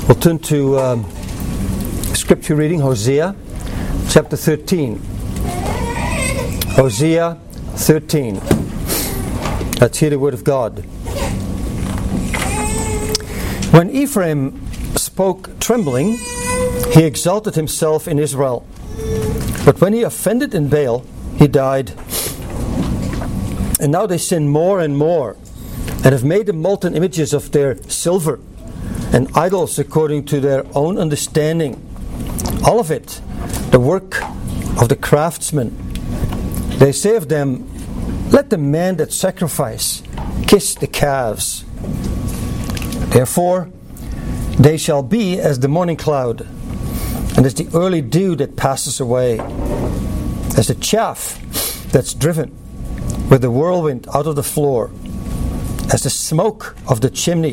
We'll turn to scripture reading, Hosea chapter 13. Hosea 13. Let's hear the word of God. When Ephraim spoke trembling, he exalted himself in Israel. But when he offended in Baal, he died. And now they sin more and more, and have made the molten images of their silver, and idols according to their own understanding. All of it, the work of the craftsman. They say of them, let the man that sacrifice kiss the calves. Therefore, they shall be as the morning cloud, and as the early dew that passes away, as the chaff that's driven with the whirlwind out of the floor, as the smoke of the chimney.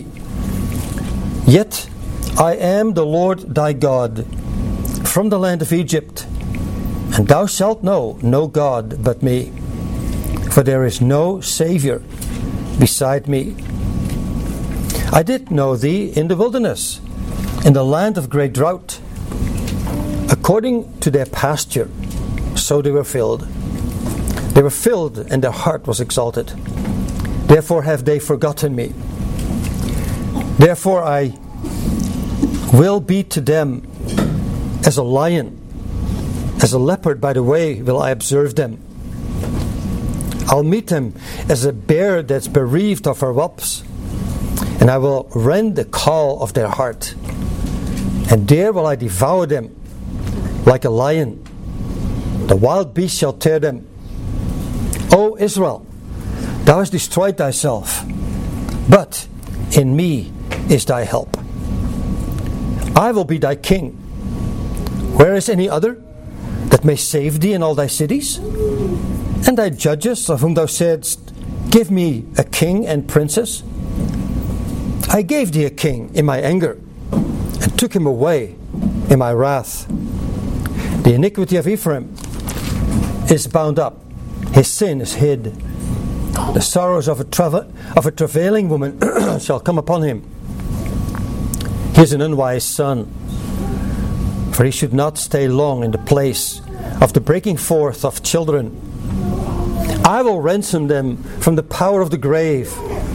Yet I am the Lord thy God, from the land of Egypt, and thou shalt know no God but me, for there is no Saviour beside me. I did know thee in the wilderness, in the land of great drought. According to their pasture, so they were filled. They were filled, and their heart was exalted. Therefore have they forgotten me. Therefore I will be to them as a lion, as a leopard by the way will I observe them. I'll meet them as a bear that's bereaved of her whelps, and I will rend the caul of their heart, and there will I devour them like a lion. The wild beast shall tear them. O Israel, thou hast destroyed thyself, but in me is thy help. I will be thy king. Where is any other that may save thee in all thy cities? And thy judges, of whom thou saidst, give me a king and princess? I gave thee a king in my anger, and took him away in my wrath. The iniquity of Ephraim is bound up, his sin is hid. The sorrows of a travailing woman shall come upon him. He is an unwise son, for he should not stay long in the place of the breaking forth of children. I will ransom them from the power of the grave.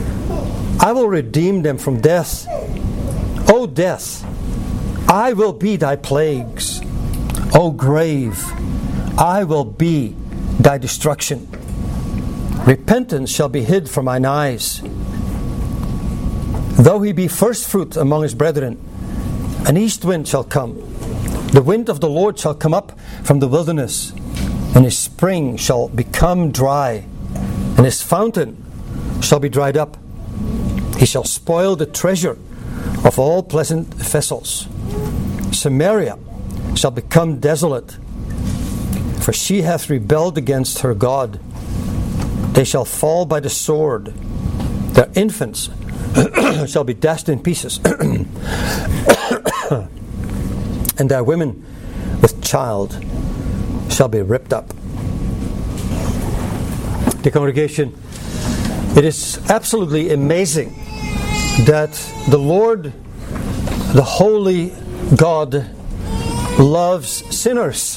I will redeem them from death. O death, I will be thy plagues. O grave, I will be thy destruction. Repentance shall be hid from mine eyes. Though he be first fruit among his brethren, an east wind shall come. The wind of the Lord shall come up from the wilderness, and his spring shall become dry, and his fountain shall be dried up. He shall spoil the treasure of all pleasant vessels. Samaria shall become desolate, for she hath rebelled against her God. They shall fall by the sword. Their infants shall be dashed in pieces, and their women with child shall be ripped up. The congregation, it is absolutely amazing that the Lord, the holy God, loves sinners.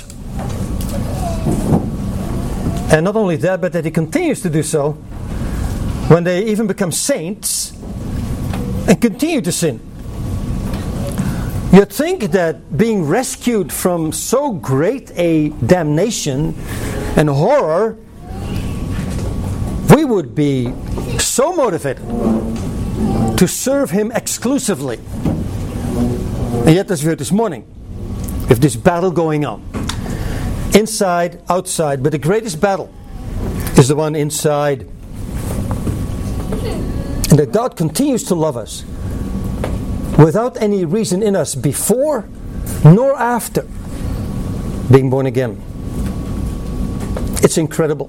And not only that, but that he continues to do so when they even become saints and continue to sin. You'd think that being rescued from so great a damnation and horror, we would be so motivated to serve him exclusively. And yet, as we heard this morning, with this battle going on, inside, outside, but the greatest battle is the one inside. And that God continues to love us without any reason in us before nor after being born again. It's incredible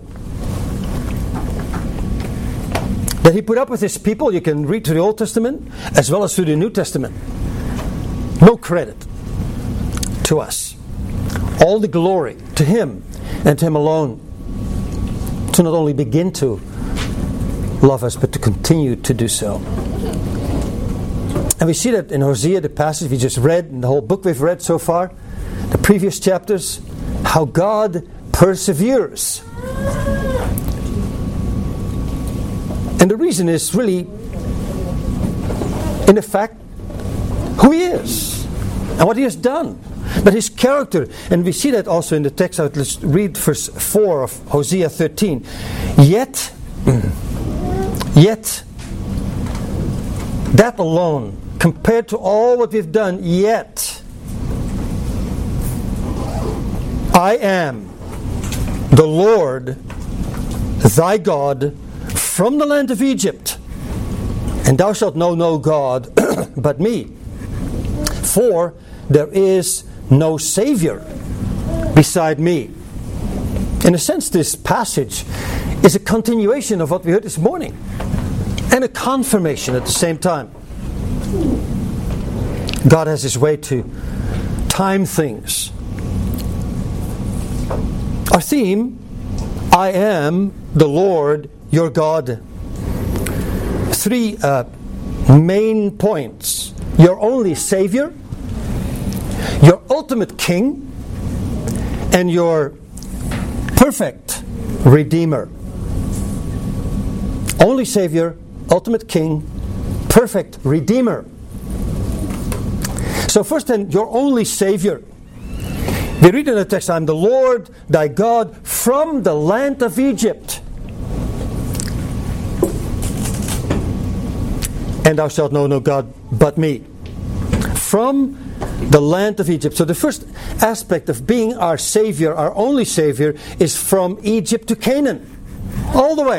that he put up with his people. You can read through the Old Testament as well as through the New Testament. No credit to us. All the glory to him and to him alone, to not only begin to love us but to continue to do so. And we see that in Hosea, the passage we just read, and the whole book we've read so far, the previous chapters, how God perseveres. And the reason is really in the fact who He is and what He has done. But His character, and we see that also in the text. Let's read verse 4 of Hosea 13. Yet, that alone, compared to all what we've done, yet I am the Lord thy God from the land of Egypt, and thou shalt know no God but me. For there is no Savior beside me. In a sense, this passage is a continuation of what we heard this morning, and a confirmation at the same time. God has His way to time things. Our theme, I am the Lord your God. 3 main points. Your only Savior, your ultimate King, and your perfect Redeemer. Only Savior, ultimate King, perfect Redeemer. So first then, your only Savior. We read in the text, I am the Lord thy God from the land of Egypt. And thou shalt know no God but me. From the land of Egypt. So the first aspect of being our Savior, our only Savior, is from Egypt to Canaan. All the way.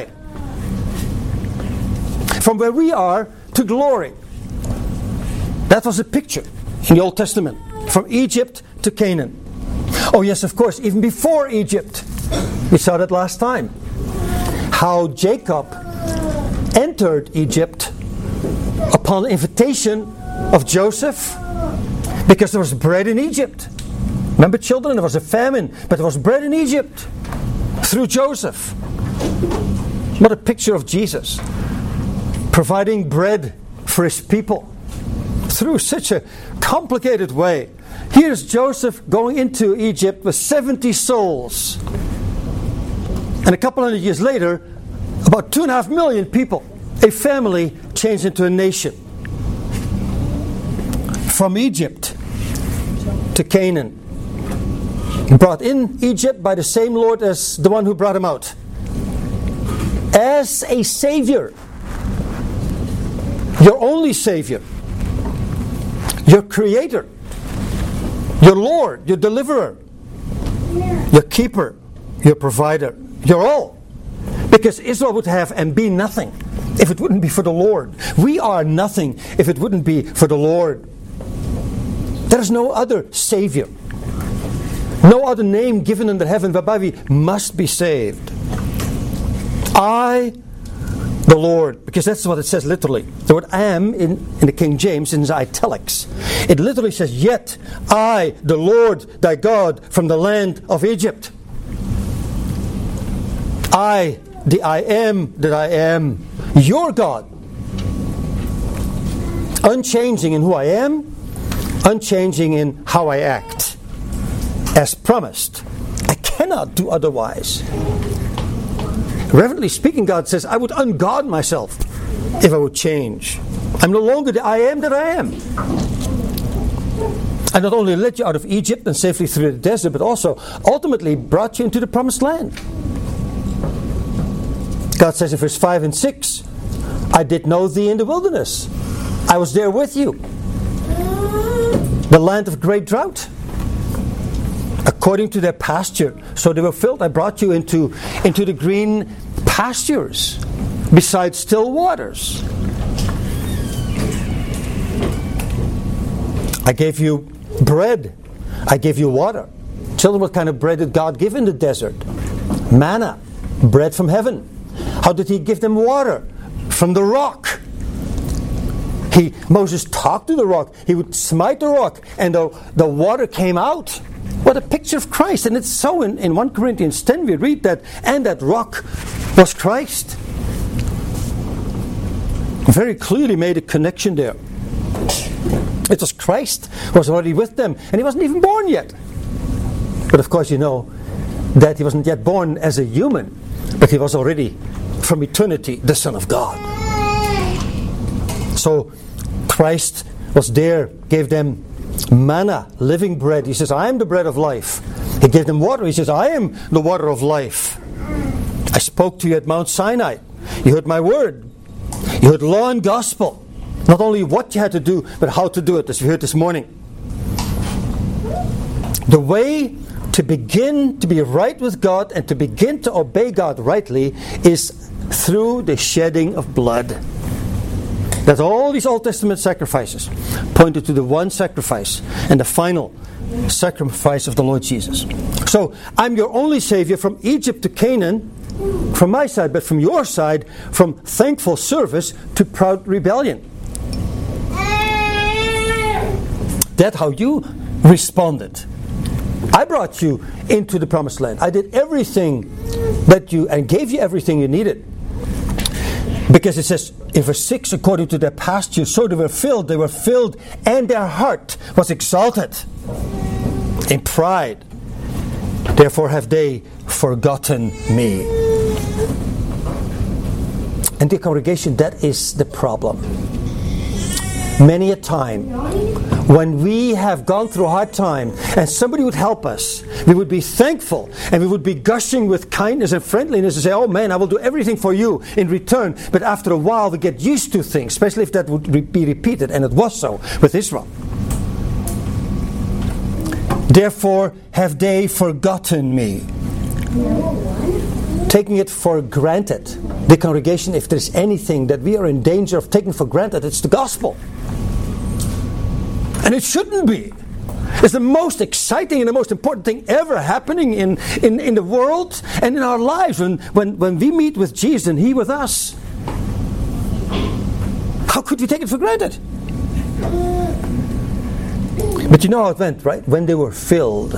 From where we are to glory. That was a picture in the Old Testament. From Egypt to Canaan. Oh yes, of course, even before Egypt. We saw that last time. How Jacob entered Egypt upon the invitation of Joseph, because there was bread in Egypt. Remember, children, there was a famine, but there was bread in Egypt through Joseph. What a picture of Jesus, providing bread for His people through such a complicated way. Here's Joseph going into Egypt with 70 souls. And a couple hundred years later, about 2.5 million people, a family changed into a nation. From Egypt to Canaan. Brought in Egypt by the same Lord as the one who brought him out. As a Savior. Your only Savior. Your Creator. Your Lord. Your Deliverer. Your Keeper. Your Provider. Your all. Because Israel would have and be nothing if it wouldn't be for the Lord. We are nothing if it wouldn't be for the Lord. There is no other Savior. No other name given under heaven whereby we must be saved. I, the Lord, because that's what it says literally. The word am in the King James is italics. It literally says, yet I, the Lord thy God, from the land of Egypt. I, the I am that I am, your God. Unchanging in who I am, unchanging in how I act. As promised. I cannot do otherwise. Reverently speaking, God says, I would ungod myself if I would change. I'm no longer the I am that I am. I not only led you out of Egypt and safely through the desert, but also ultimately brought you into the promised land. God says in verse 5 and 6, I did know thee in the wilderness. I was there with you. The land of great drought. According to their pasture. So they were filled. I brought you into the green pastures beside still waters. I gave you bread. I gave you water. Children, what kind of bread did God give in the desert? Manna. Bread from heaven. How did He give them water? From the rock. Moses talked to the rock. He would smite the rock and the water came out. What a picture of Christ. And it's so in 1 Corinthians 10 we read that, and that rock was Christ. Very clearly made a connection there. It was Christ who was already with them, and he wasn't even born yet. But of course you know that he wasn't yet born as a human, but he was already from eternity the Son of God. So Christ was there, gave them manna, living bread. He says, I am the bread of life. He gave them water. He says, I am the water of life. I spoke to you at Mount Sinai. You heard my word. You heard law and gospel. Not only what you had to do, but how to do it, as we heard this morning. The way to begin to be right with God and to begin to obey God rightly is through the shedding of blood. That all these Old Testament sacrifices pointed to the one sacrifice and the final sacrifice of the Lord Jesus. So, I'm your only Savior from Egypt to Canaan, from my side, but from your side, from thankful service to proud rebellion. That's how you responded. I brought you into the promised land. I did everything and gave you everything you needed. Because it says in verse 6, according to their pasture, so they were filled, and their heart was exalted in pride. Therefore have they forgotten me. And the congregation, that is the problem. Many a time, when we have gone through a hard time and somebody would help us, we would be thankful and we would be gushing with kindness and friendliness and say, oh man, I will do everything for you in return. But after a while we get used to things, especially if that would be repeated, and it was so with Israel. Therefore have they forgotten me. Taking it for granted. The congregation, if there's anything that we are in danger of taking for granted, it's the gospel. And it shouldn't be. It's the most exciting and the most important thing ever happening in the world and in our lives when we meet with Jesus and He with us. How could we take it for granted? But you know how it went, right? When they were filled,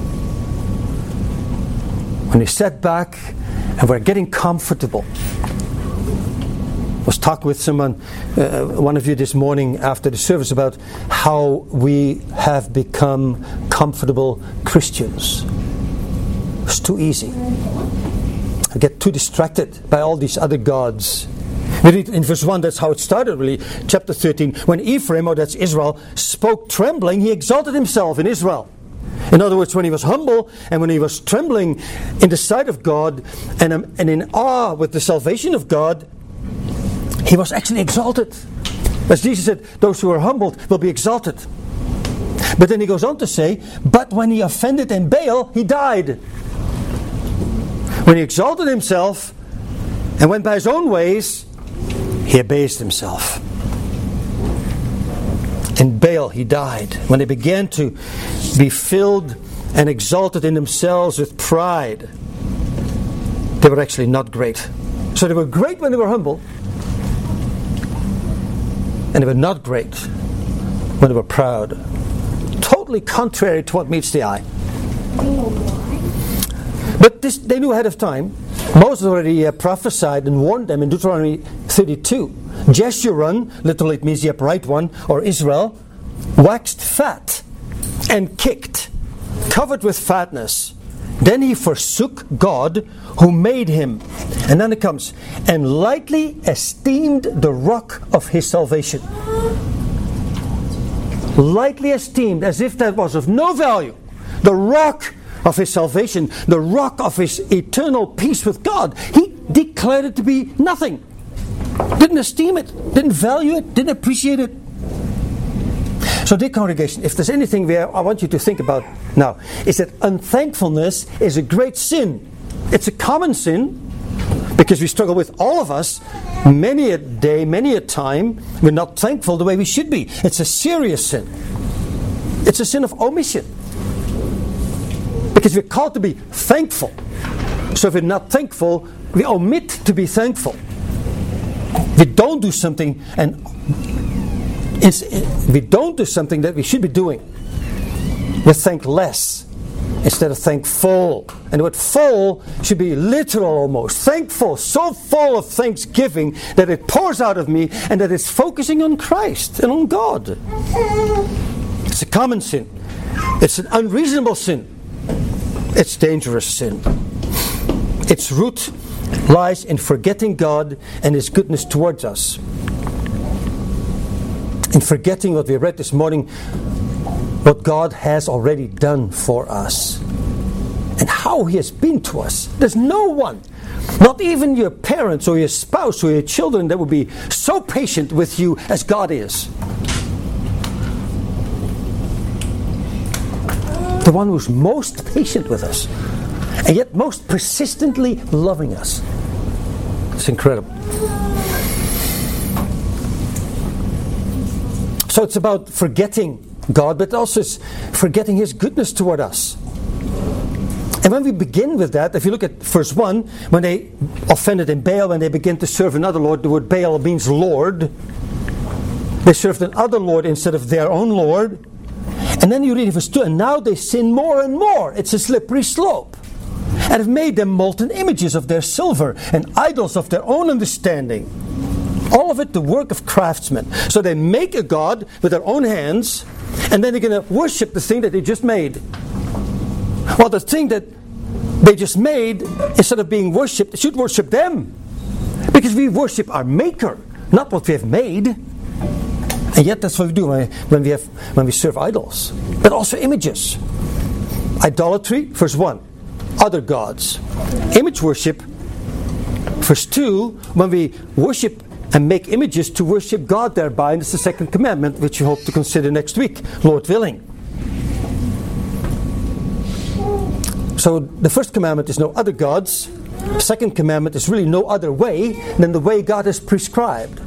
when they sat back and were getting comfortable. I was talking with someone, one of you this morning after the service, about how we have become comfortable Christians. It's too easy. I get too distracted by all these other gods. We read in verse 1, that's how it started really, chapter 13. When Ephraim, or that's Israel, spoke trembling, he exalted himself in Israel. In other words, when he was humble and when he was trembling in the sight of God and in awe with the salvation of God, he was actually exalted. As Jesus said, those who are humbled will be exalted. But then he goes on to say, but when he offended in Baal, he died. When he exalted himself and went by his own ways, he abased himself. In Baal he died. When they began to be filled and exalted in themselves with pride, they were actually not great. So they were great when they were humble, and they were not great when they were proud. Totally contrary to what meets the eye. But this they knew ahead of time. Moses already prophesied and warned them in Deuteronomy 32. Jeshurun, literally it means the upright one, or Israel, waxed fat and kicked, covered with fatness. Then he forsook God who made him. And then it comes, and lightly esteemed the rock of his salvation. Lightly esteemed, as if that was of no value. The rock of his salvation, the rock of his eternal peace with God. He declared it to be nothing. Didn't esteem it, didn't value it, didn't appreciate it. So dear congregation, if there's anything there I want you to think about now, is that unthankfulness is a great sin. It's a common sin, because we struggle with, all of us, many a day, many a time, we're not thankful the way we should be. It's a serious sin. It's a sin of omission. Because we're called to be thankful. So if we're not thankful, we omit to be thankful. We don't do something we don't do something that we should be doing. We thank less. instead of thankful. And the word full should be literal almost. Thankful, so full of thanksgiving that it pours out of me and that it's focusing on Christ and on God. It's a common sin. It's an unreasonable sin. It's dangerous sin. Its root lies in forgetting God and His goodness towards us. In forgetting what we read this morning, what God has already done for us and how He has been to us. There's no one, not even your parents or your spouse or your children, that will be so patient with you as God is. The one who's most patient with us and yet most persistently loving us. It's incredible. So it's about forgetting God, but also it's forgetting His goodness toward us. And when we begin with that, if you look at verse 1, when they offended in Baal, when they begin to serve another Lord, the word Baal means Lord. They served another Lord instead of their own Lord. And then you read in verse 2, and now they sin more and more. It's a slippery slope. And have made them molten images of their silver and idols of their own understanding. All of it the work of craftsmen. So they make a god with their own hands, and then they're going to worship the thing that they just made. Well, the thing that they just made, instead of being worshipped, should worship them. Because we worship our Maker, not what we have made. And yet that's what we do when we serve idols. But also images. Idolatry, verse 1. Other gods. Image worship, verse 2. When we worship and make images to worship God thereby, and it's the second commandment, which we hope to consider next week, Lord willing. So the first commandment is no other gods. The second commandment is really no other way than the way God has prescribed.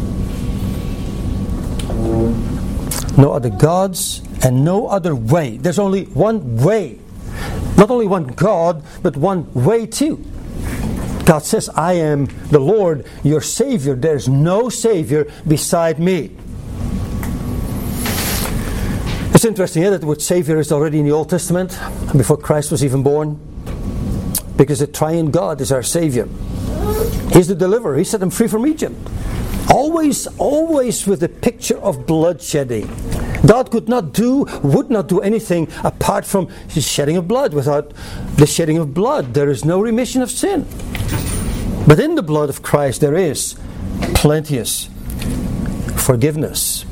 No other gods and no other way. There's only one way. Not only one God, but one way too. God says, I am the Lord, your Savior. There's no Savior beside me. It's interesting that the word Savior is already in the Old Testament, before Christ was even born. Because the triune God is our Savior. He's the deliverer. He set them free from Egypt. Always with the picture of bloodshedding. God would not do anything apart from the shedding of blood. Without the shedding of blood, there is no remission of sin. But in the blood of Christ, there is plenteous forgiveness.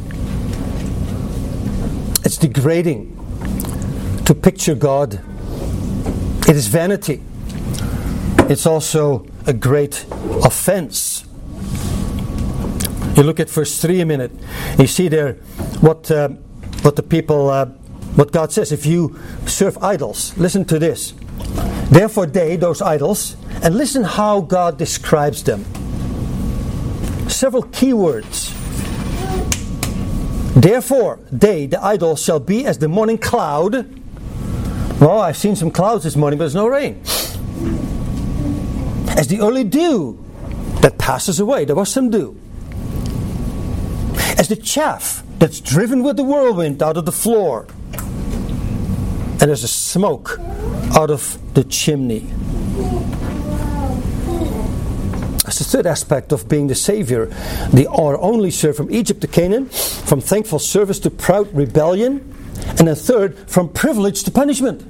It's degrading to picture God. It is vanity. It's also a great offense. You look at verse 3 a minute. You see there what God says. If you serve idols, listen to this. Therefore they, those idols, and listen how God describes them. Several key words. Therefore they, the idols, shall be as the morning cloud. Well, I've seen some clouds this morning, but there's no rain. As the early dew that passes away. There was some dew. As the chaff that's driven with the whirlwind out of the floor. And there's a smoke out of the chimney. That's the third aspect of being the Savior. Our only serve from Egypt to Canaan, from thankful service to proud rebellion, and then third, from privilege to punishment.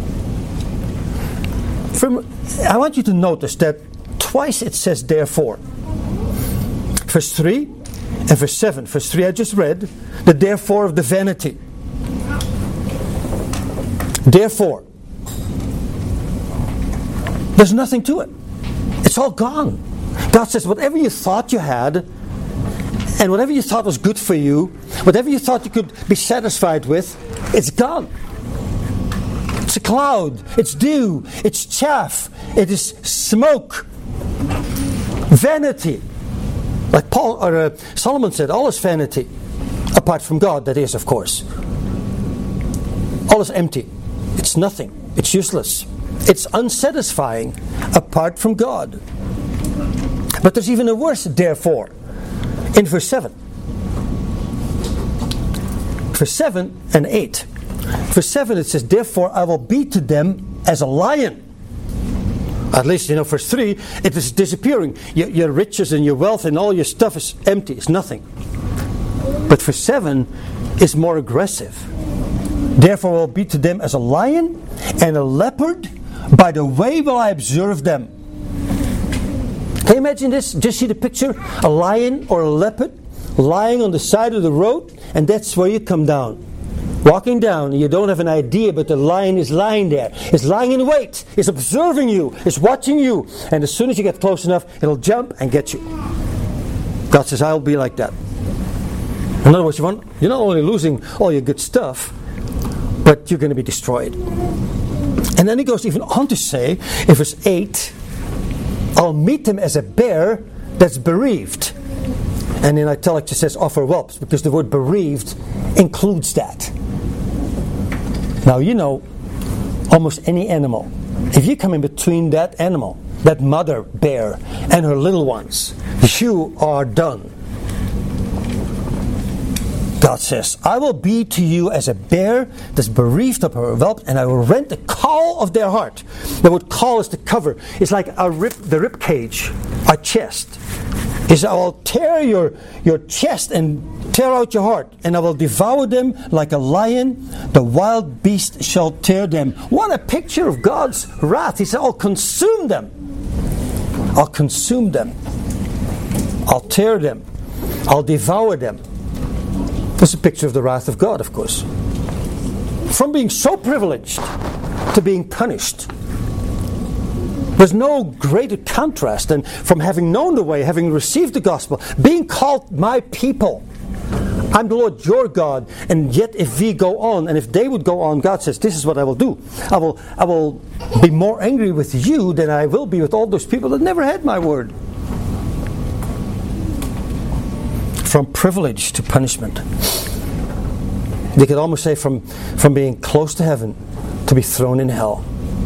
I want you to notice that twice it says therefore. Verse 3 and verse 7. Verse 3 I just read, the therefore of the vanity. Therefore. There's nothing to it. It's all gone. God says whatever you thought you had, and whatever you thought was good for you, whatever you thought you could be satisfied with, it's gone. It's a cloud, it's dew, it's chaff, it is smoke, vanity. Like Solomon said, all is vanity, apart from God, that is, of course. All is empty. It's nothing. It's useless. It's unsatisfying apart from God. But there's even a worse therefore in verse 7. Verse 7 and 8. Verse 7 it says, therefore I will be to them as a lion. At least, verse 3, it is disappearing. Your riches and your wealth and all your stuff is empty. It's nothing. But verse 7 is more aggressive. Therefore I will be to them as a lion and a leopard. By the way will I observe them. Can you imagine this? Just see the picture. A lion or a leopard lying on the side of the road, and that's where you come down. Walking down, you don't have an idea, but the lion is lying there. It's lying in wait. It's observing you. It's watching you. And as soon as you get close enough, it'll jump and get you. God says, I'll be like that. In other words, you're not only losing all your good stuff, but you're going to be destroyed. And then he goes even on to say, in verse 8, I'll meet them as a bear that's bereaved. And in italics it says offer whelps, because the word bereaved includes that. Now almost any animal, if you come in between that animal, that mother bear and her little ones, you are done. God says, I will be to you as a bear that's bereaved of her whelp, and I will rend the caul of their heart. The word caul is to cover. It's like the rib cage, our chest. He said, I will tear your chest and tear out your heart, and I will devour them like a lion. The wild beast shall tear them. What a picture of God's wrath. He said, I'll consume them. I'll consume them. I'll tear them. I'll devour them. That's a picture of the wrath of God, of course. From being so privileged to being punished. There's no greater contrast than from having known the way, having received the gospel, being called my people. I'm the Lord your God, and yet if we go on, and if they would go on, God says, this is what I will do. I will be more angry with you than I will be with all those people that never had my word. From privilege to punishment. You could almost say from being close to heaven to be thrown in hell.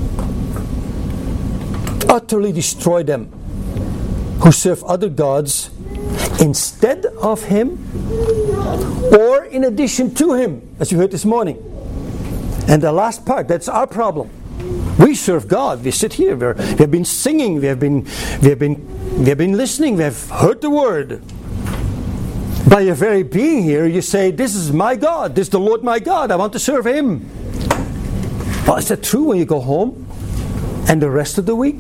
Utterly destroy them who serve other gods instead of Him or in addition to Him, as you heard this morning. And the last part, that's our problem. We serve God. We sit here. We have been singing. We have been listening. We have heard the word. By your very being here, you say, this is my God. This is the Lord my God. I want to serve Him. Well, is that true when you go home? And the rest of the week?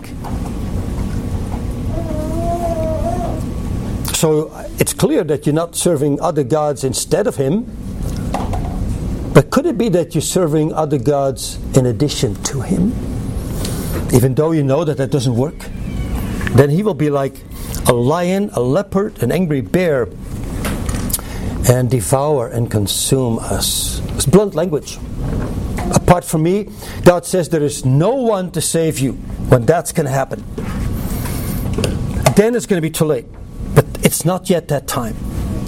So it's clear that you're not serving other gods instead of Him. But could it be that you're serving other gods in addition to Him? Even though you know that doesn't work. Then He will be like a lion, a leopard, an angry bear, and devour and consume us. It's blunt language. Apart from me, God says there is no one to save you when that's going to happen. Then it's going to be too late. But it's not yet that time.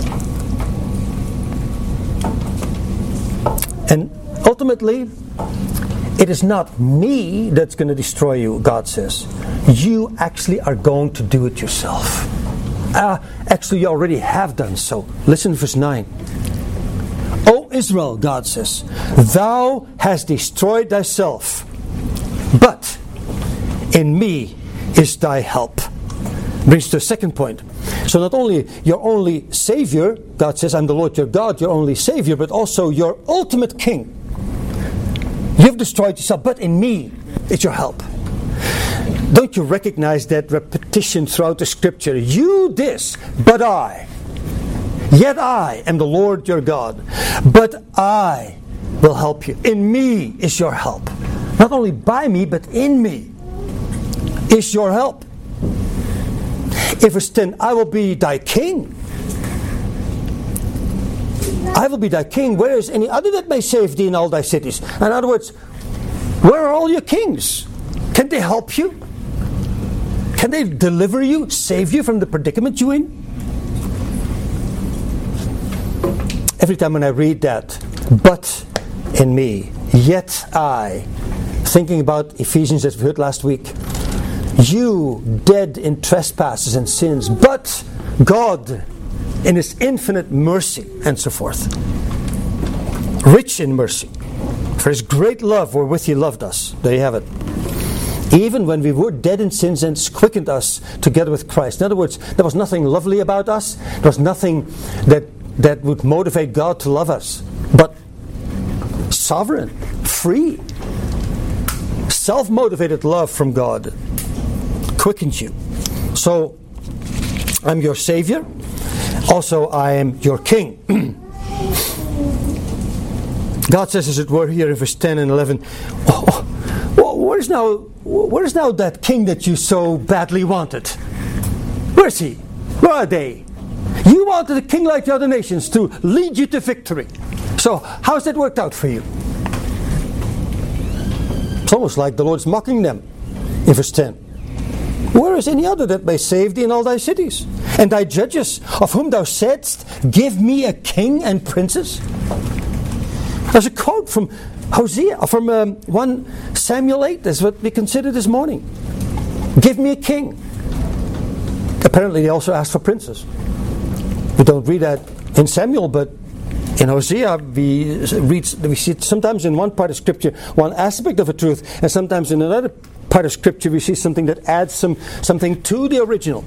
And ultimately, it is not me that's going to destroy you, God says. You actually are going to do it yourself. Actually, you already have done so. Listen to verse 9. O Israel, God says, thou hast destroyed thyself, but in me is thy help. Brings to the second point. So not only your only Savior, God says, I'm the Lord your God, your only Savior, but also your ultimate King. You've destroyed yourself, but in me is your help. Don't you recognize that repetition throughout the Scripture? You this, but I. Yet I am the Lord your God. But I will help you. In me is your help. Not only by me, but in me is your help. In verse 10, I will be thy king. I will be thy king. Where is any other that may save thee in all thy cities? In other words, where are all your kings? Can they help you? Can they deliver you, save you from the predicament you're in? Every time when I read that, but in me, yet I, thinking about Ephesians as we heard last week, you dead in trespasses and sins, but God in His infinite mercy, and so forth. Rich in mercy. For His great love wherewith He loved us. There you have it. Even when we were dead in sins, and quickened us together with Christ. In other words, there was nothing lovely about us. There was nothing that would motivate God to love us. But sovereign, free, self-motivated love from God quickens you. So, I'm your Savior. Also, I am your King. God says, as it were, here in verse 10 and 11, where is now that king that you so badly wanted? Where is he? Where are they? You wanted a king like the other nations to lead you to victory. So, how's that worked out for you? It's almost like the Lord's mocking them in verse 10. Where is any other that may save thee in all thy cities? And thy judges, of whom thou saidst, give me a king and princes? There's a quote from Hosea, from 1 Samuel 8. That's what we considered this morning. Give me a king. Apparently they also asked for princes. We don't read that in Samuel, but in Hosea we see it sometimes in one part of Scripture, one aspect of a truth, and sometimes in another part of Scripture we see something that adds something to the original.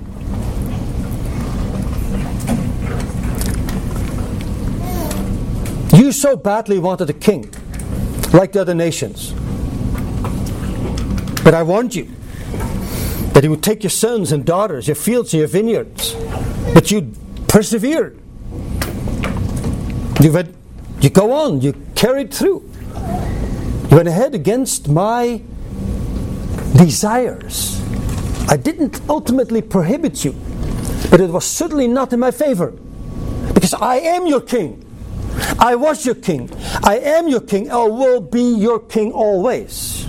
You so badly wanted a king, like the other nations. But I warned you that he would take your sons and daughters, your fields and your vineyards. But you persevered. You go on, you carried through. You went ahead against my desires. I didn't ultimately prohibit you, but it was certainly not in my favor. Because I am your king. I was your king. I am your king. I will be your king always.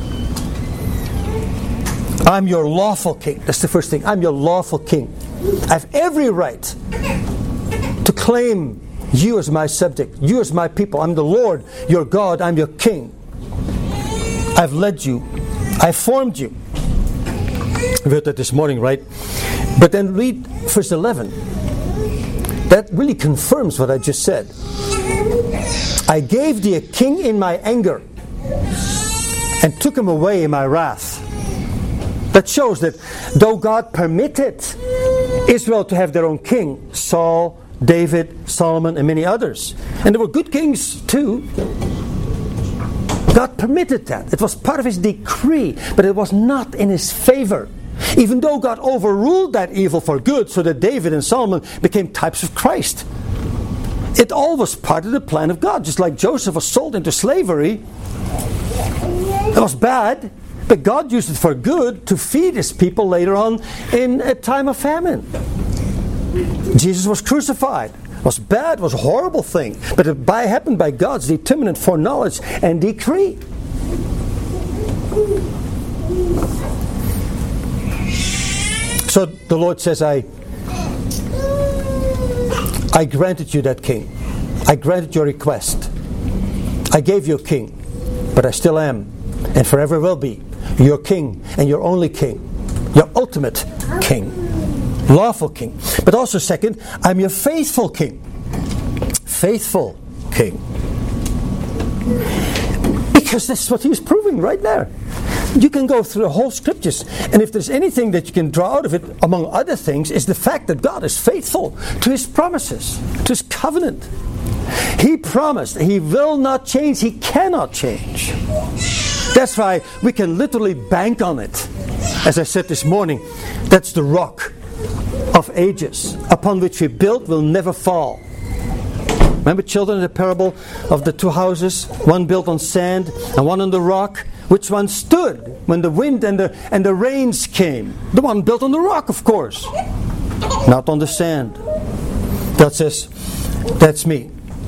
I'm your lawful king. That's the first thing. I'm your lawful king. I have every right to claim you as my subject, you as my people. I'm the Lord, your God. I'm your king. I've led you. I formed you. We heard that this morning, right? But then read verse 11. That really confirms what I just said. I gave thee a king in my anger and took him away in my wrath. That shows that though God permitted Israel to have their own king, Saul, David, Solomon, and many others, and there were good kings too, God permitted that. It was part of His decree, but it was not in His favor. Even though God overruled that evil for good, so that David and Solomon became types of Christ. It all was part of the plan of God. Just like Joseph was sold into slavery. It was bad, but God used it for good to feed His people later on in a time of famine. Jesus was crucified. It was bad, it was a horrible thing. But it happened by God's determinate foreknowledge and decree. So the Lord says, I granted you that king. I granted your request. I gave you a king, but I still am, and forever will be, your king and your only king, your ultimate king, lawful king. But also second, I'm your faithful king. Faithful king. Because that's what He's proving right there. You can go through the whole Scriptures, and if there's anything that you can draw out of it, among other things, is the fact that God is faithful to His promises, to His covenant. He promised. He will not change. He cannot change. That's why we can literally bank on it. As I said this morning, that's the rock of ages, upon which we build will never fall. Remember, children, the parable of the two houses, one built on sand and one on the rock. Which one stood when the wind and the rains came? The one built on the rock, of course, not on the sand. God says, that's me.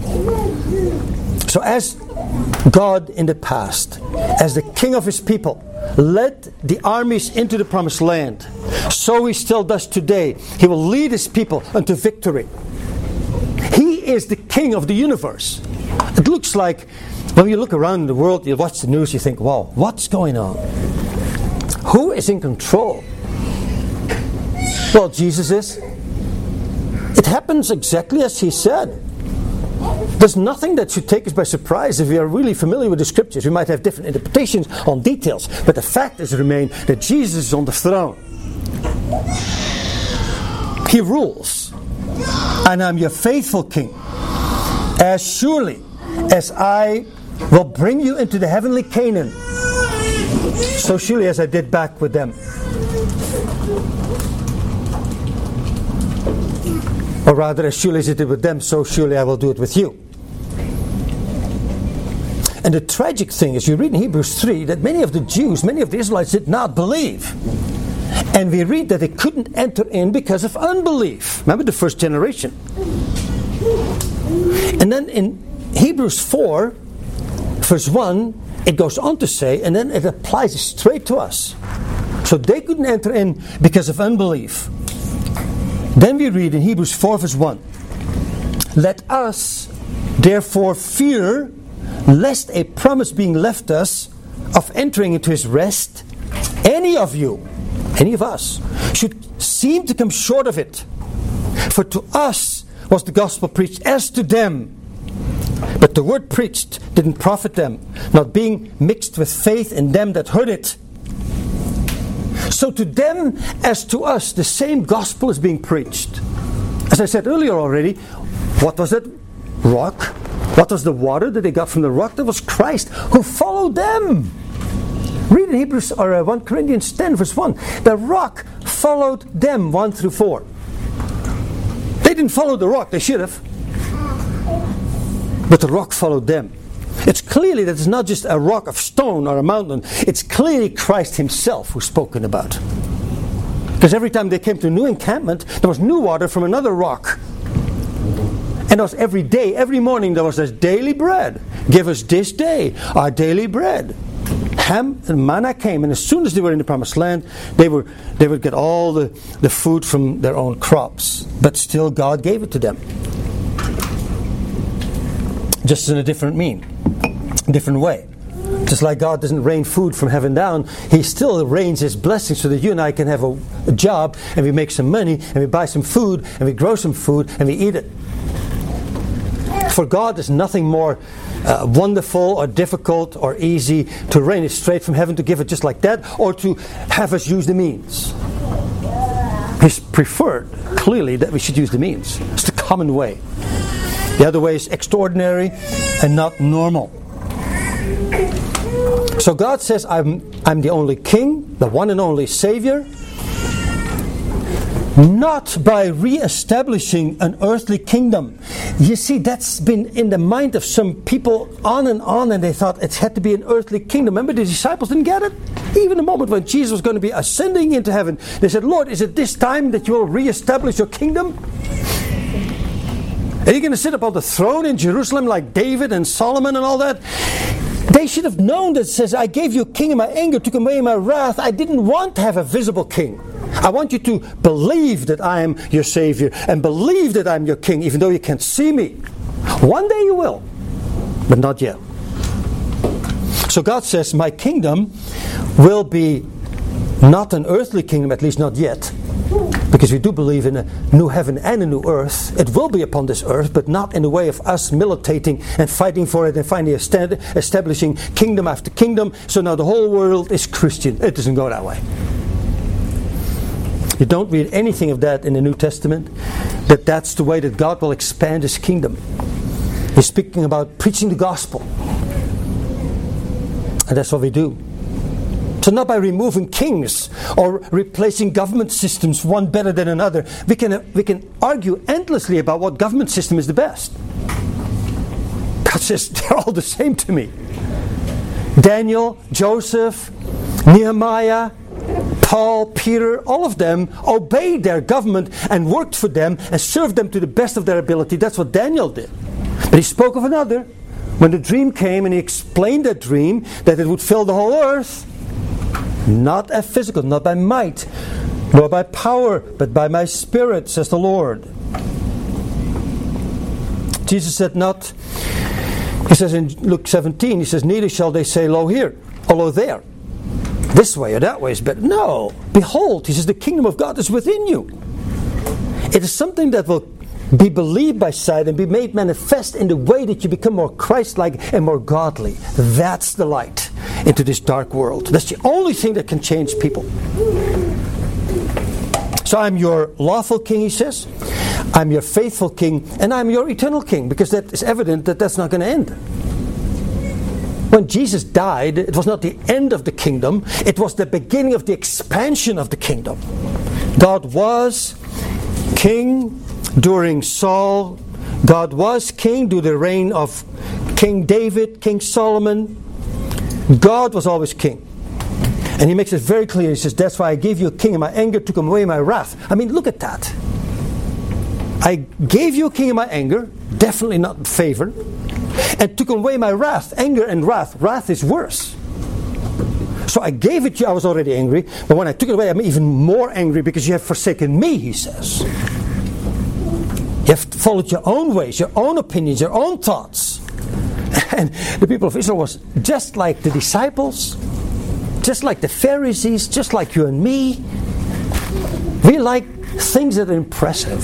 So as God in the past, as the king of His people, led the armies into the promised land, so He still does today. He will lead His people unto victory. He is the king of the universe. It looks like, when you look around in the world, you watch the news, you think, wow, what's going on? Who is in control? Well, Jesus is. It happens exactly as He said. There's nothing that should take us by surprise if we are really familiar with the Scriptures. We might have different interpretations on details, but the fact is remain that Jesus is on the throne. He rules, and I'm your faithful King. As surely as I will bring you into the heavenly Canaan, so surely as I did back with them. Or rather, as surely as I did with them, so surely I will do it with you. And the tragic thing is, you read in Hebrews 3 that many of the Jews, many of the Israelites did not believe. And we read that they couldn't enter in because of unbelief. Remember the first generation. And then in Hebrews 4, verse 1, it goes on to say, and then it applies straight to us. So they couldn't enter in because of unbelief. Then we read in Hebrews 4 verse 1, let us therefore fear, lest a promise being left us of entering into his rest, any of you, any of us, should seem to come short of it. For to us was the gospel preached as to them. But the word preached didn't profit them, not being mixed with faith in them that heard it. So to them as to us, the same gospel is being preached. As I said earlier already, what was that rock? What was the water that they got from the rock? That was Christ who followed them. Read in Hebrews or 1 Corinthians 10 verse 1. The rock followed them 1 through 4. They didn't follow the rock, they should have. But the rock followed them. It's clearly that it's not just a rock of stone or a mountain. It's clearly Christ himself who's spoken about. Because every time they came to a new encampment, there was new water from another rock. And it was every day, every morning there was this daily bread. Give us this day our daily bread. Ham and manna came, and as soon as they were in the promised land, they would get all the food from their own crops. But still God gave it to them. Just in a different way. Just like God doesn't rain food from heaven down, He still rains His blessings so that you and I can have a job, and we make some money, and we buy some food, and we grow some food, and we eat it. For God, there's nothing more wonderful or difficult or easy to rain it straight from heaven, to give it just like that, or to have us use the means. He's preferred, clearly, that we should use the means. It's the common way. The other way is extraordinary and not normal. So God says, I'm the only King, the one and only Savior. Not by re-establishing an earthly kingdom. You see, that's been in the mind of some people on, and they thought it had to be an earthly kingdom. Remember, the disciples didn't get it? Even the moment when Jesus was going to be ascending into heaven, they said, Lord, is it this time that you will re-establish your kingdom? Are you going to sit up on the throne in Jerusalem like David and Solomon and all that? They should have known that it says, I gave you a king in my anger, took away my wrath. I didn't want to have a visible king. I want you to believe that I am your Savior and believe that I'm your King, even though you can't see me. One day you will, but not yet. So God says, my kingdom will be not an earthly kingdom, at least not yet. Because we do believe in a new heaven and a new earth. It will be upon this earth, but not in the way of us militating and fighting for it and finally establishing kingdom after kingdom. So now the whole world is Christian. It doesn't go that way. You don't read anything of that in the New Testament, that's the way that God will expand His kingdom. He's speaking about preaching the gospel. And that's what we do. So not by removing kings or replacing government systems one better than another. We can argue endlessly about what government system is the best. God says they're all the same to me. Daniel, Joseph, Nehemiah, Paul, Peter, all of them obeyed their government and worked for them and served them to the best of their ability. That's what Daniel did. But he spoke of another. When the dream came and he explained that dream, that it would fill the whole earth. Not as physical, not by might, nor by power, but by my Spirit, says the Lord. Jesus said not, He says in Luke 17, He says, neither shall they say, lo here, or lo there. This way or that way is better. No. Behold, He says, the kingdom of God is within you. It is something that will be believed by sight and be made manifest in the way that you become more Christ-like and more godly. That's the light into this dark world. That's the only thing that can change people. So I'm your lawful king, he says. I'm your faithful king, and I'm your eternal king, because that is evident that that's not going to end. When Jesus died, it was not the end of the kingdom, it was the beginning of the expansion of the kingdom. God was king during Saul. God was king during the reign of King David, King Solomon. God was always king. And he makes it very clear. He says, that's why I gave you a king in my anger, took away my wrath. I mean, look at that. I gave you a king in my anger, definitely not in favor, and took away my wrath. Anger and wrath. Wrath is worse. So I gave it to you, I was already angry, but when I took it away, I'm even more angry because you have forsaken me, he says. You have followed your own ways, your own opinions, your own thoughts. And the people of Israel was just like the disciples, just like the Pharisees, just like you and me. We like things that are impressive.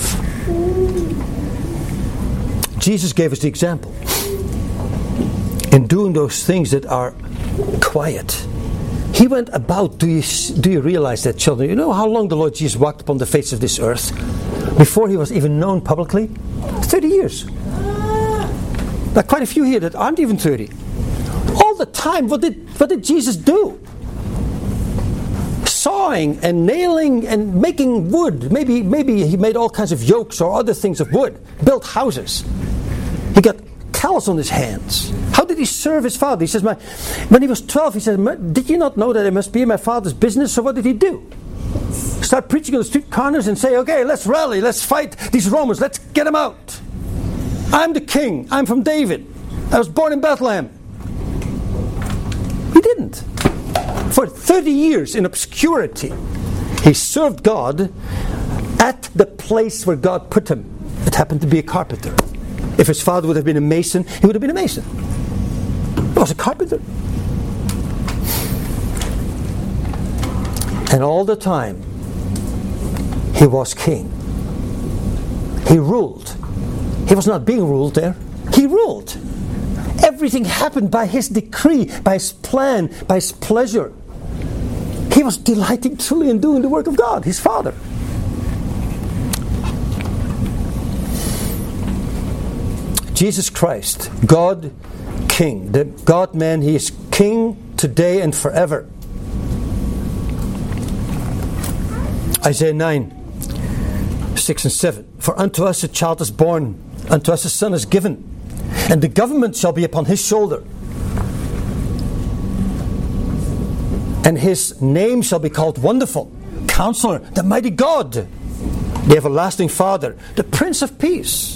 Jesus gave us the example. In doing those things that are quiet. He went about, do you realize that, children? You know how long the Lord Jesus walked upon the face of this earth? Before he was even known publicly? 30 years. There are quite a few here that aren't even 30. All the time, what did Jesus do? Sawing and nailing and making wood. Maybe he made all kinds of yokes or other things of wood. Built houses. He got calloused on his hands. How did he serve his father? He says, when he was 12, he said, did you not know that it must be my father's business? So what did he do? Start preaching on the street corners and say, okay, let's rally, let's fight these Romans, let's get them out. I'm the king, I'm from David. I was born in Bethlehem. He didn't. For 30 years in obscurity, he served God at the place where God put him. It happened to be a carpenter. If his father would have been a mason, he would have been a mason. He was a carpenter. And all the time, he was king. He ruled. He was not being ruled there. He ruled. Everything happened by his decree, by his plan, by his pleasure. He was delighting truly in doing the work of God, his Father. Jesus Christ, God King, the God-man, he is King today and forever. Isaiah 9, 6 and 7. For unto us a child is born, unto us a son is given, and the government shall be upon his shoulder. And his name shall be called Wonderful, Counselor, the Mighty God, the Everlasting Father, the Prince of Peace.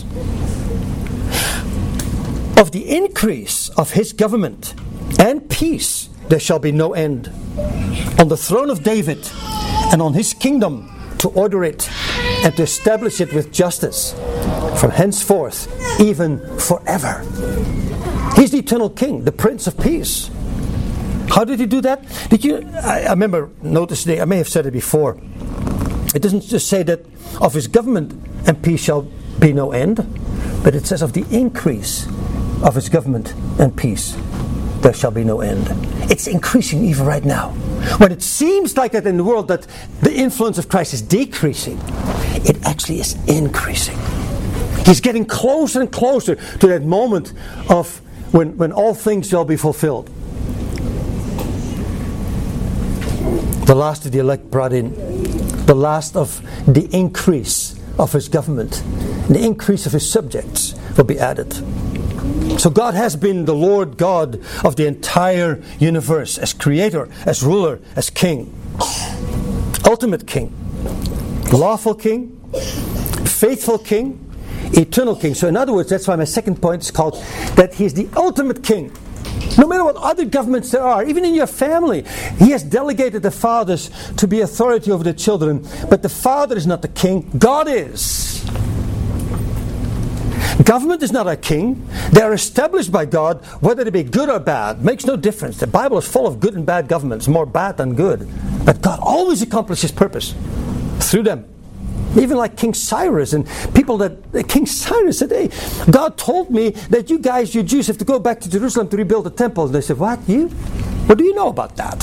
Of the increase of his government and peace there shall be no end. On the throne of David and on his kingdom, to order it and to establish it with justice from henceforth, even forever. He's the eternal King, the Prince of Peace. How did he do that? I remember noticing, I may have said it before, it doesn't just say that of his government and peace shall be no end, but it says of the increase of his government and peace there shall be no end. It's increasing even right now. When it seems like that in the world that the influence of Christ is decreasing, it actually is increasing. He's getting closer and closer to that moment of when all things shall be fulfilled. The last of the elect brought in, the last of the increase of his government, the increase of his subjects will be added. So God has been the Lord God of the entire universe, as creator, as ruler, as king. Ultimate king. Lawful king. Faithful king. Eternal king. So in other words, that's why my second point is called that he is the ultimate king. No matter what other governments there are, even in your family, he has delegated the fathers to be authority over the children. But the father is not the king. God is. Government is not a king. They are established by God, whether they be good or bad. Makes no difference. The Bible is full of good and bad governments, more bad than good. But God always accomplishes His purpose through them. Even like King Cyrus and people that King Cyrus said, hey, God told me that you Jews have to go back to Jerusalem to rebuild the temple. And they said, what, you? What do you know about that?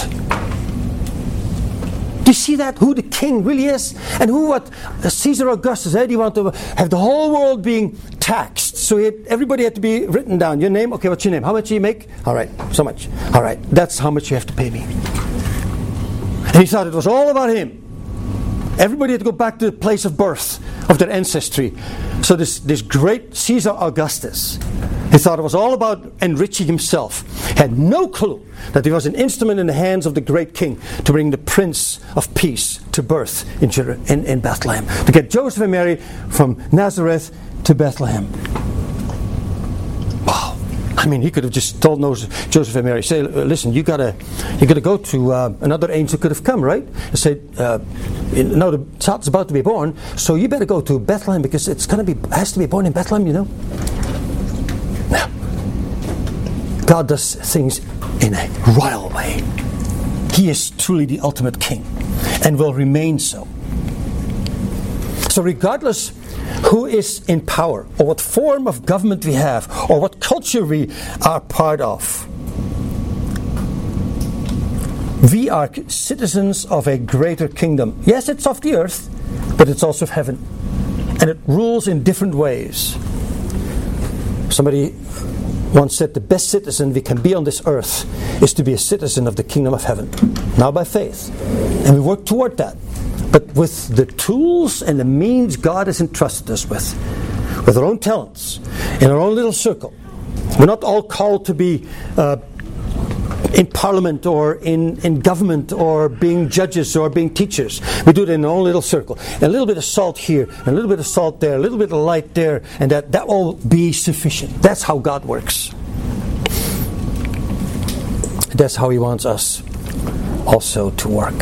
Do you see that? Who the king really is? And what Caesar Augustus had? He wanted to have the whole world being taxed. So everybody had to be written down. Your name? Okay, what's your name? How much do you make? All right, so much. All right, that's how much you have to pay me. And he thought it was all about him. Everybody had to go back to the place of birth of their ancestry. So this great Caesar Augustus, he thought it was all about enriching himself. Had no clue that he was an instrument in the hands of the great king to bring the Prince of Peace to birth in Bethlehem. To get Joseph and Mary from Nazareth to Bethlehem. Wow. I mean, he could have just told Joseph and Mary, say, listen, you gotta go to another angel could have come, right? And say, no, the child's about to be born, so you better go to Bethlehem because has to be born in Bethlehem, you know. Now, God does things in a royal way. He is truly the ultimate king and will remain so. So regardless who is in power or what form of government we have or what culture we are part of, we are citizens of a greater kingdom. Yes, it's of the earth, but it's also of heaven. And it rules in different ways. Somebody once said the best citizen we can be on this earth is to be a citizen of the kingdom of heaven. Now by faith. And we work toward that. But with the tools and the means God has entrusted us with our own talents, in our own little circle. We're not all called to be in parliament or in government or being judges or being teachers. We do it in our own little circle. And a little bit of salt here, and a little bit of salt there, a little bit of light there, and that will be sufficient. That's how God works. That's how He wants us also to work.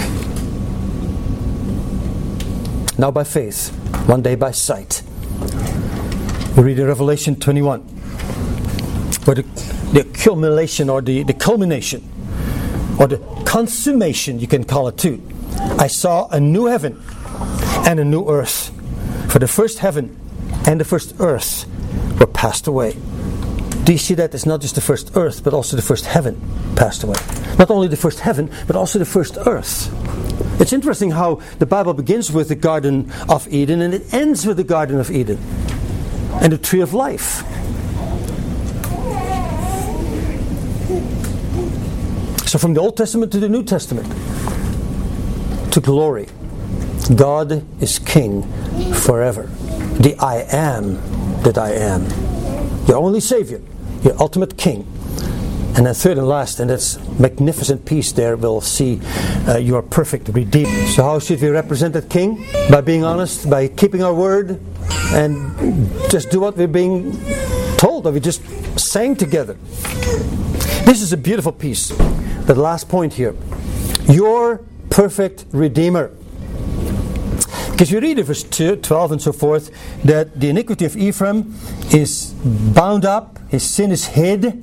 Now by faith, one day by sight. We read in Revelation 21, where the accumulation or the culmination or the consummation, you can call it too. I saw a new heaven and a new earth. For the first heaven and the first earth were passed away. Do you see that? It's not just the first earth, but also the first heaven passed away. Not only the first heaven, but also the first earth. It's interesting how the Bible begins with the Garden of Eden and it ends with the Garden of Eden and the tree of life. So from the Old Testament to the New Testament, to glory, God is King forever. The I am that I am. Your only Savior, your ultimate King. And then third and last, and that's magnificent piece there, we'll see your perfect Redeemer. So how should we represent that King? By being honest, by keeping our word, and just do what we're being told, or we just sang together. This is a beautiful piece. The last point here. Your perfect Redeemer. Because you read in verse 12 and so forth, that the iniquity of Ephraim is bound up, his sin is hid.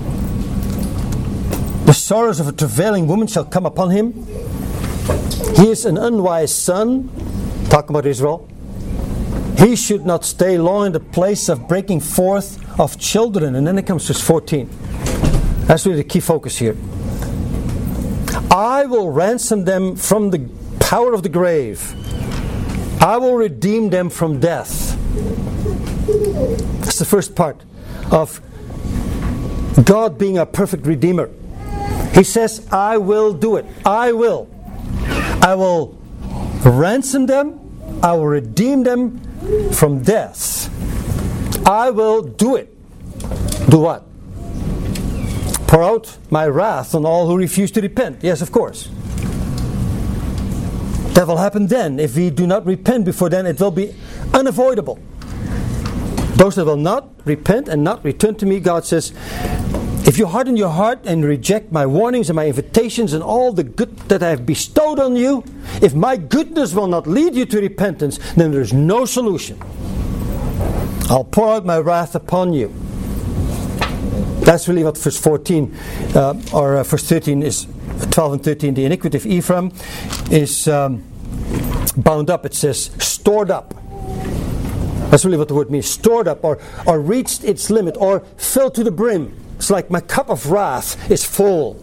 The sorrows of a travailing woman shall come upon him. He is an unwise son. Talking about Israel. He should not stay long in the place of breaking forth of children. And then it comes to verse 14. That's really the key focus here. I will ransom them from the power of the grave. I will redeem them from death. That's the first part of God being a perfect Redeemer. He says, I will do it. I will. I will ransom them. I will redeem them from death. I will do it. Do what? Pour out my wrath on all who refuse to repent. Yes, of course. That will happen then. If we do not repent before then, it will be unavoidable. Those that will not repent and not return to me, God says, if you harden your heart and reject my warnings and my invitations and all the good that I have bestowed on you, if my goodness will not lead you to repentance, then there is no solution. I'll pour out my wrath upon you. That's really what verse 14 or verse 13 is, 12 and 13. The iniquity of Ephraim is Bound up, it says stored up. That's really what the word means. Stored up, or reached its limit, or filled to the brim. It's like my cup of wrath is full.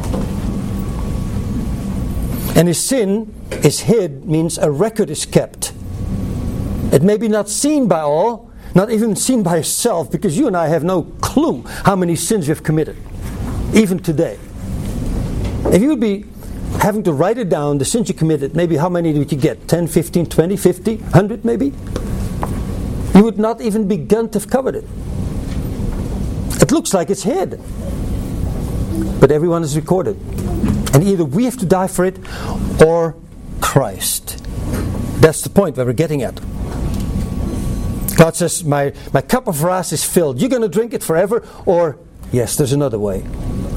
And his sin is hid, means a record is kept. It may be not seen by all, not even seen by yourself, because you and I have no clue how many sins you've committed, even today. If you would be having to write it down, the sins you committed, maybe how many would you get? 10, 15, 20, 50, 100 maybe? You would not even begin to have covered it. It looks like it's hid. But everyone is recorded. And either we have to die for it, or Christ. That's the point where we're getting at. God says, my cup of wrath is filled. You're going to drink it forever, or, yes, there's another way.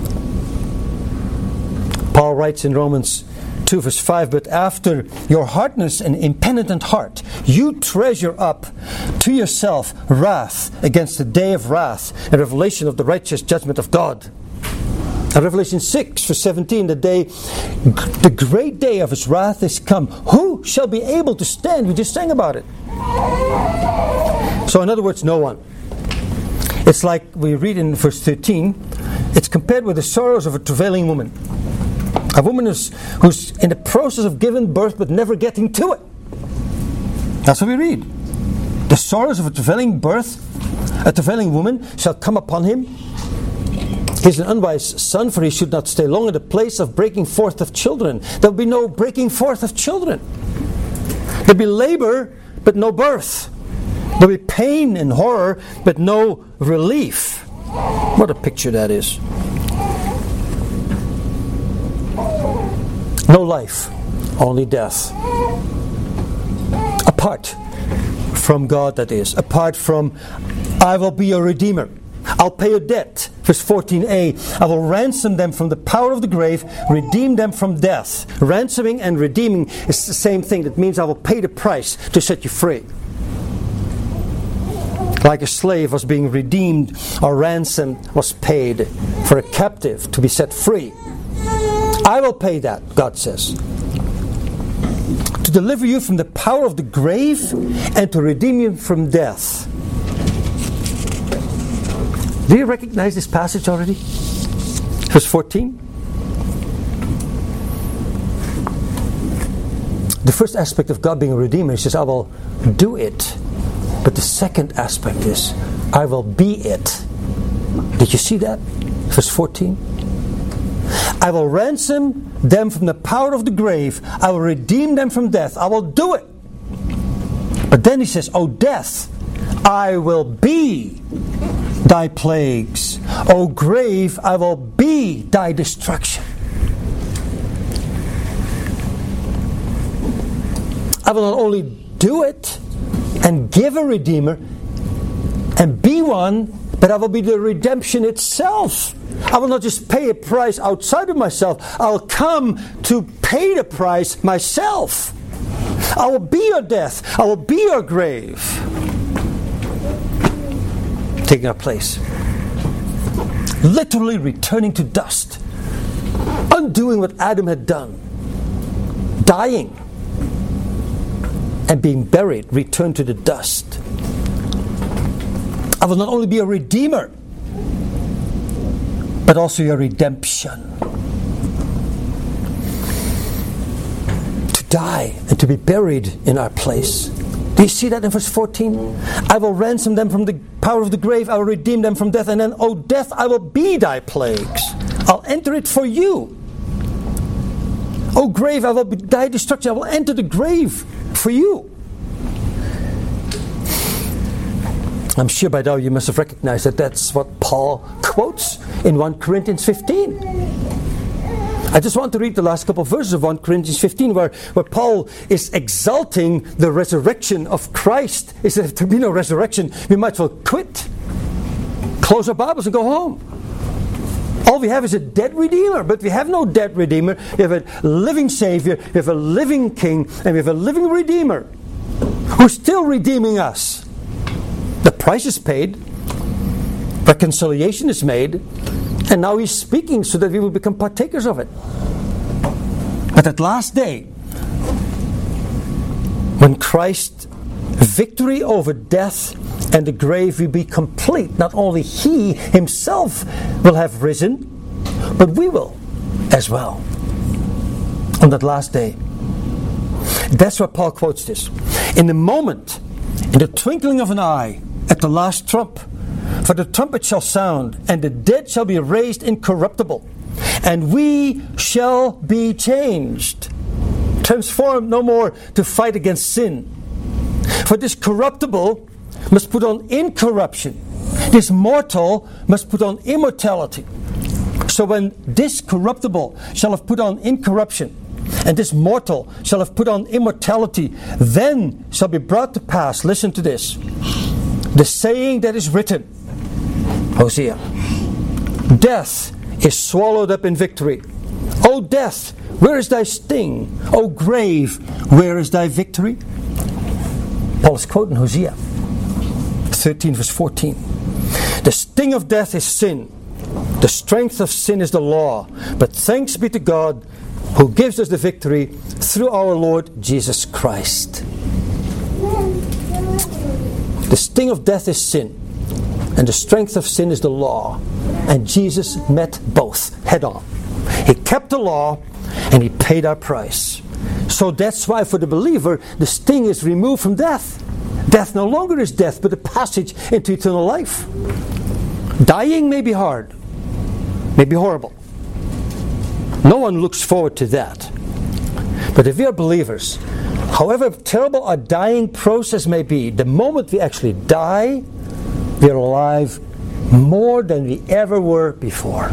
Paul writes in Romans 2 verse 5, but after your hardness and impenitent heart, you treasure up to yourself wrath against the day of wrath and revelation of the righteous judgment of God. And Revelation 6 verse 17, the great day of his wrath is come. Who shall be able to stand? We just sang about it. So in other words, no one. It's like we read in verse 13, it's compared with the sorrows of a travailing woman. A woman who's in the process of giving birth but never getting to it. That's what we read. The sorrows of a travailing woman shall come upon him. He is an unwise son, for he should not stay long in the place of breaking forth of children. There will be no breaking forth of children. There will be labor, but no birth. There will be pain and horror, but no relief. What a picture that is. No life, only death. Apart from God, that is. Apart from, I will be your redeemer. I'll pay a debt. Verse 14a, I will ransom them from the power of the grave, redeem them from death. Ransoming and redeeming is the same thing. That means I will pay the price to set you free. Like a slave was being redeemed, or ransom was paid for a captive to be set free. I will pay that, God says. To deliver you from the power of the grave and to redeem you from death. Do you recognize this passage already? Verse 14. The first aspect of God being a redeemer, he says, I will do it. But the second aspect is, I will be it. Did you see that? Verse 14. I will ransom them from the power of the grave. I will redeem them from death. I will do it. But then he says, O death, I will be thy plagues. O grave, I will be thy destruction. I will not only do it and give a redeemer and be one, but I will be the redemption itself. I will not just pay a price outside of myself. I'll come to pay the price myself. I will be your death. I will be your grave. Taking our place. Literally returning to dust. Undoing what Adam had done. Dying. And being buried. Return to the dust. I will not only be a redeemer, but also your redemption. To die and to be buried in our place. Do you see that in verse 14? I will ransom them from the power of the grave. I will redeem them from death. And then, O death, I will be thy plagues. I'll enter it for you. O grave, I will be thy destruction. I will enter the grave for you. I'm sure by now you must have recognized that that's what Paul quotes in 1 Corinthians 15. I just want to read the last couple of verses of 1 Corinthians 15 where Paul is exalting the resurrection of Christ. He said, if there be no resurrection, we might as well quit. Close our Bibles and go home. All we have is a dead Redeemer, but we have no dead Redeemer. We have a living Savior, we have a living King, and we have a living Redeemer who's still redeeming us. The price is paid, reconciliation is made, and now he's speaking so that we will become partakers of it. But that last day, When Christ's victory over death and the grave will be complete, not only He Himself will have risen, but we will as well on that last day. That's why Paul quotes this. In the moment, in the twinkling of an eye, at the last trump, for the trumpet shall sound, and the dead shall be raised incorruptible, and we shall be changed, transformed no more to fight against sin. For this corruptible must put on incorruption, this mortal must put on immortality. So when this corruptible shall have put on incorruption, and this mortal shall have put on immortality, then shall be brought to pass, listen to this, the saying that is written, Hosea, death is swallowed up in victory. O death, where is thy sting? O grave, where is thy victory? Paul is quoting Hosea 13 verse 14. The sting of death is sin. The strength of sin is the law. But thanks be to God who gives us the victory through our Lord Jesus Christ. The sting of death is sin, and the strength of sin is the law. And Jesus met both head on. He kept the law, and He paid our price. So that's why for the believer, the sting is removed from death. Death no longer is death, but a passage into eternal life. Dying may be hard, may be horrible. No one looks forward to that. But if we are believers, however terrible our dying process may be, the moment we actually die, we are alive more than we ever were before.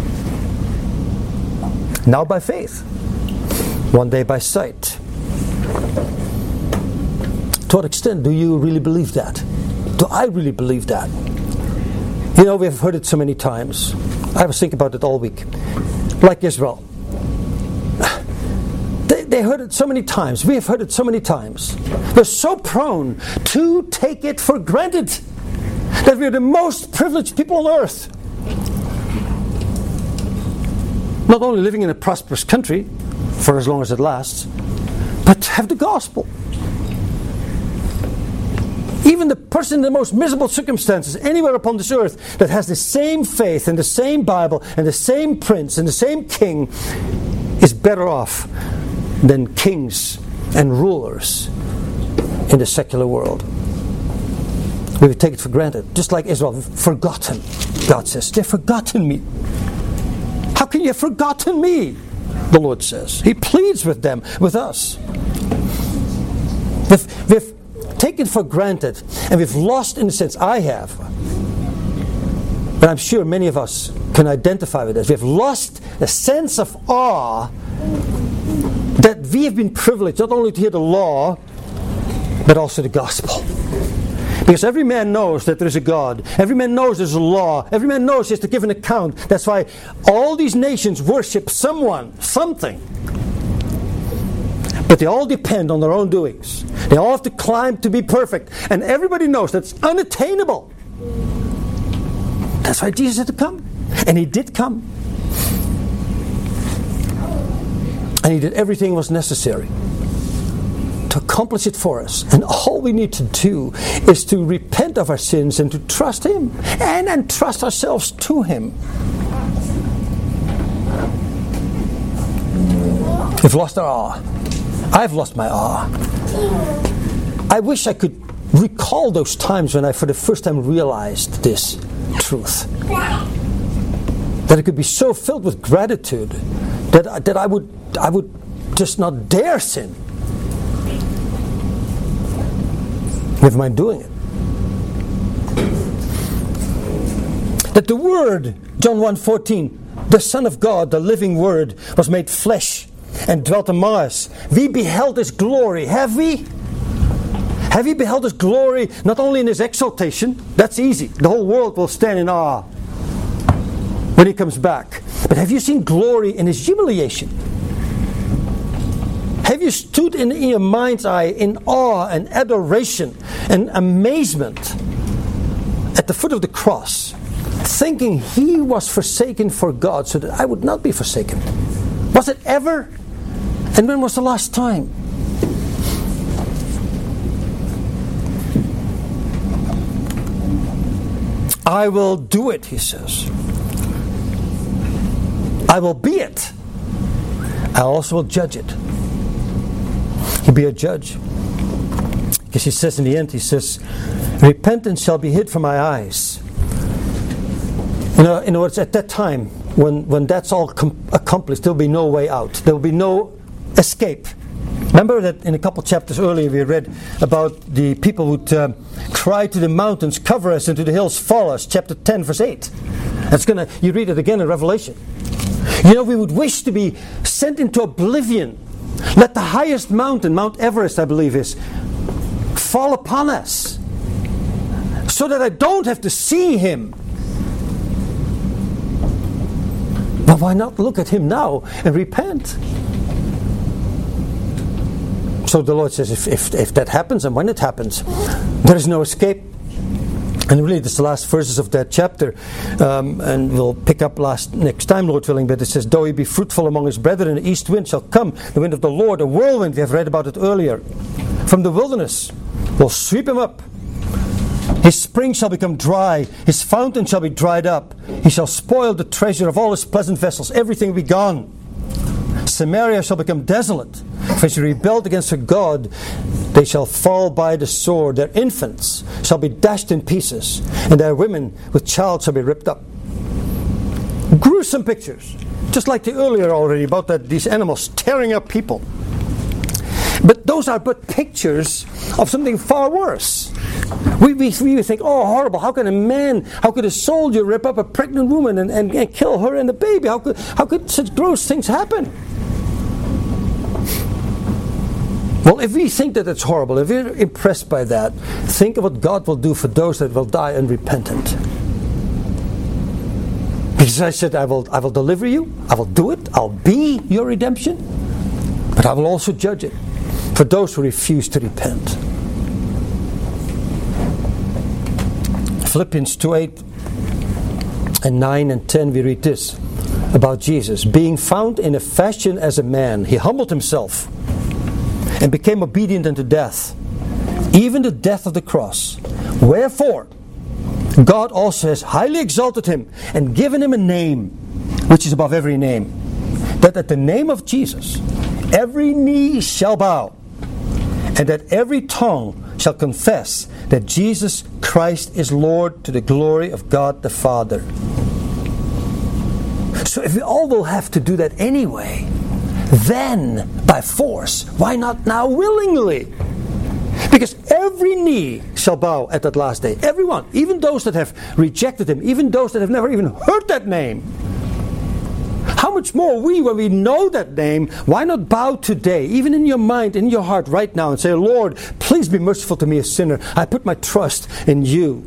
Now by faith, one day by sight. To what extent do you really believe that? Do I really believe that? You know, we've heard it so many times. I was thinking about it all week. Like Israel. They heard it so many times. We have heard it so many times. We're so prone to take it for granted that we're the most privileged people on earth. Not only living in a prosperous country, for as long as it lasts, but have the gospel. Even the person in the most miserable circumstances anywhere upon this earth that has the same faith and the same Bible and the same prince and the same king is better off than kings and rulers in the secular world. We would take it for granted. Just like Israel, forgotten. God says, they've forgotten me. How can you have forgotten me? The Lord says. He pleads with them, with us. We've taken for granted, and we've lost, in a sense, I have, but I'm sure many of us can identify with this. We've lost a sense of awe that we have been privileged not only to hear the law, but also the gospel. Because every man knows that there is a God. Every man knows there's a law. Every man knows he has to give an account. That's why all these nations worship someone, something. But they all depend on their own doings. They all have to climb to be perfect. And everybody knows that's unattainable. That's why Jesus had to come. And He did come. And He did everything that was necessary to accomplish it for us. And all we need to do is to repent of our sins and to trust Him and entrust ourselves to Him. We've lost our awe. I've lost my awe. I wish I could recall those times when I for the first time realized this truth. That I could be so filled with gratitude that I would just not dare sin. Never mind doing it. That the Word, John 1:14, the Son of God, the living Word, was made flesh and dwelt among us. We beheld His glory. Have we? Have you beheld His glory not only in His exaltation? That's easy. The whole world will stand in awe when He comes back. But have you seen glory in His humiliation? Have you stood in your mind's eye in awe and adoration and amazement at the foot of the cross, thinking He was forsaken for God so that I would not be forsaken? Was it ever? And when was the last time? I will do it, he says. I will be it. I also will judge it. He'll be a judge. Because he says in the end, he says, repentance shall be hid from my eyes. In other words, at that time, when that's all accomplished, there'll be no way out. There'll be no escape. Remember that in a couple chapters earlier we read about the people who'd cry to the mountains, cover us, and to the hills, fall us. Chapter 10, verse 8. You read it again in Revelation. We would wish to be sent into oblivion. Let the highest mountain, Mount Everest I believe is, fall upon us, so that I don't have to see him. But why not look at him now and repent? So the Lord says, if that happens, and when it happens, there is no escape. And really, this is the last verses of that chapter, and we'll pick up next time, Lord willing. But it says, though he be fruitful among his brethren, the east wind shall come, the wind of the Lord, a whirlwind. We have read about it earlier. From the wilderness will sweep him up. His spring shall become dry, his fountain shall be dried up. He shall spoil the treasure of all his pleasant vessels. Everything will be gone. Samaria shall become desolate, for she rebelled against her God. They shall fall by the sword. Their infants shall be dashed in pieces, and their women with child shall be ripped up. Gruesome pictures, just like the earlier already about these animals tearing up people. But those are but pictures of something far worse. We think, oh, horrible, how could a soldier rip up a pregnant woman and kill her and the baby? How could such gross things happen? Well, if we think that it's horrible, if we're impressed by that, think of what God will do for those that will die unrepentant. Because I said, I will deliver you, I will do it, I'll be your redemption, but I will also judge it for those who refuse to repent. Philippians 2:8 and 9 and 10, we read this about Jesus. Being found in a fashion as a man, he humbled himself and became obedient unto death, even the death of the cross. Wherefore, God also has highly exalted him and given him a name which is above every name, that at the name of Jesus every knee shall bow, and that every tongue shall confess that Jesus Christ is Lord, to the glory of God the Father. So if we all will have to do that anyway, then by force, why not now willingly? Because every knee shall bow at that last day. Everyone, even those that have rejected him, even those that have never even heard that name. How much more we, when we know that name, why not bow today, even in your mind, in your heart right now, and say, Lord, please be merciful to me, a sinner. I put my trust in you.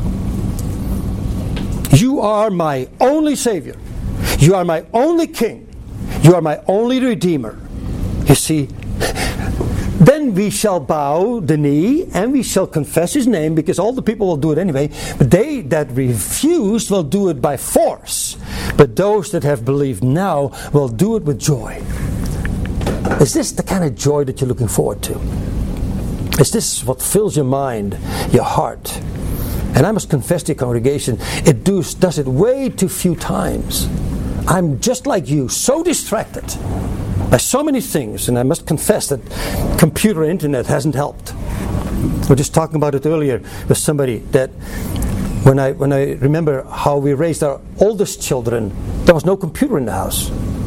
You are my only Savior. You are my only King. You are my only Redeemer. You see, then we shall bow the knee and we shall confess his name, because all the people will do it anyway. But they that refuse will do it by force. But those that have believed now will do it with joy. Is this the kind of joy that you're looking forward to? Is this what fills your mind, your heart? And I must confess to your congregation, it does it way too few times. I'm just like you, so distracted by so many things, and I must confess that computer internet hasn't helped. We were just talking about it earlier with somebody, that when I remember how we raised our oldest children, there was no computer in the house.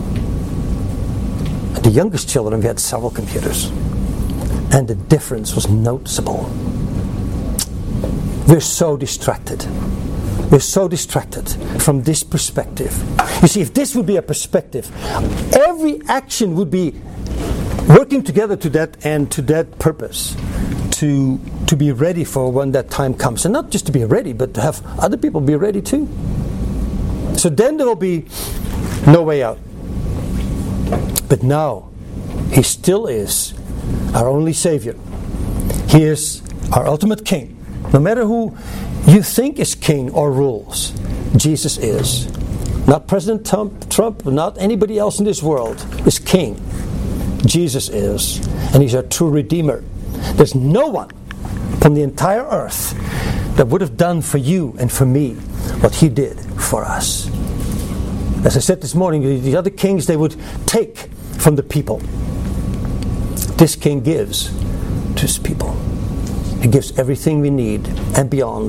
And the youngest children, we had several computers. And the difference was noticeable. We're so distracted. We're so distracted from this perspective. You see, if this would be a perspective, every action would be working together to that end, to that purpose, to be ready for when that time comes. And not just to be ready, but to have other people be ready too. So then there will be no way out. But now, he still is our only Savior. He is our ultimate King. No matter who you think is king or rules, Jesus is. Not President Trump, not anybody else in this world is king. Jesus is. And he's our true Redeemer. There's no one from the entire earth that would have done for you and for me what He did for us. As I said this morning, the other kings, they would take from the people. This king gives to his people. He gives everything we need and beyond.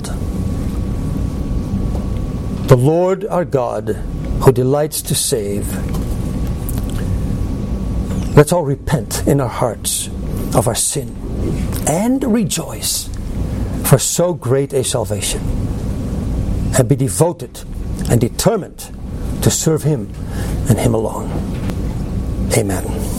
The Lord our God, who delights to save. Let's all repent in our hearts of our sin and rejoice for so great a salvation, and be devoted and determined to serve Him and Him alone. Amen.